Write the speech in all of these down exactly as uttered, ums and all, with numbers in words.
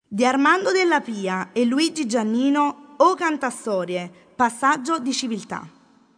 Di Armando Della Pia e Luigi Giannino, O Cantastorie, passaggio di civiltà.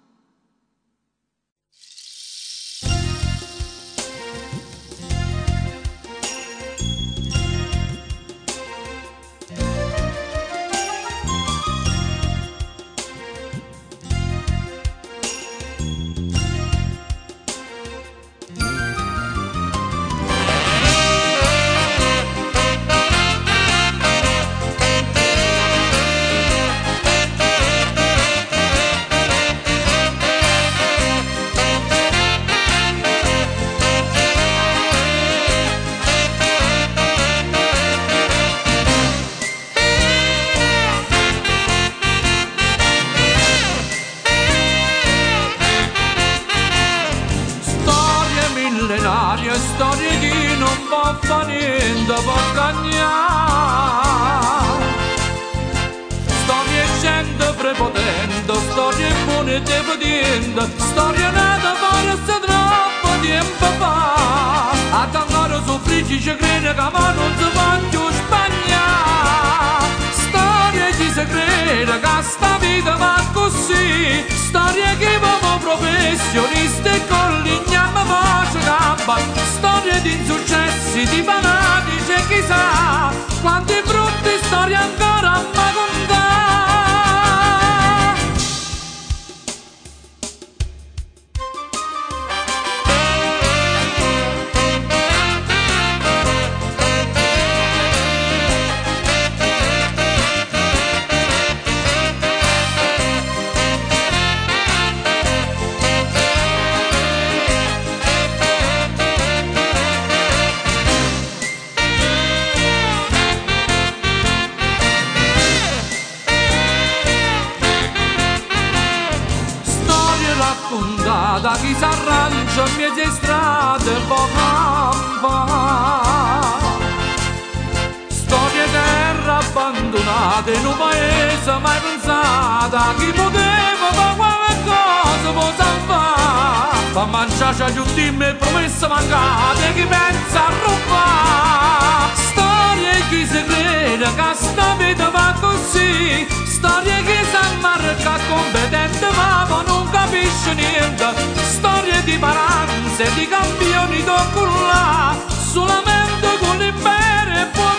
Storie che non può fare niente, può cagnare. Storie gente prepotente, storie buone e depotente, storie nate forse troppo tempo fa. A tangare su friggi ci crede che ma non si può più spagnare. Storie chi si crede che sta vita va così, storie che uomo professionisti e con l'ignama voce gamba. Storie di insuccessi, di fanatici e chissà quante brutte storie ancora a me contare. Da chi s'arrancia in mezzo alle strade e poi campa. Storie terra abbandonate in un paese mai pensata. Chi poteva fare qualcosa può salvare. Ma mangiare agli ultimi e promesse mancate. Chi pensa a rubare. Storie chi si crede che sta vita va così. Storie che s'ammarca competente ma non capisce niente. Storie di paranze, di campioni d'oculla, solamente con l'impero e poi